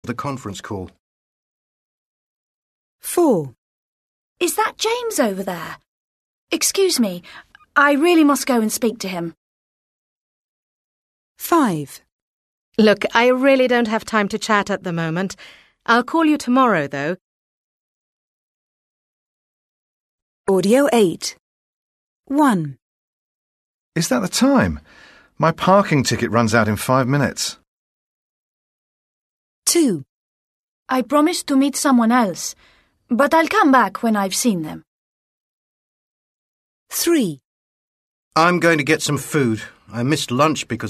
the conference call. 4. Is that James over there? Excuse me, I really must go and speak to him. 5. Look, I really don't have time to chat at the moment. I'll call you tomorrow, though. Audio 8. 1. Is that the time? My parking ticket runs out in 5 minutes. 2. I promised to meet someone else, but I'll come back when I've seen them. 3. I'm going to get some food. I missed lunch because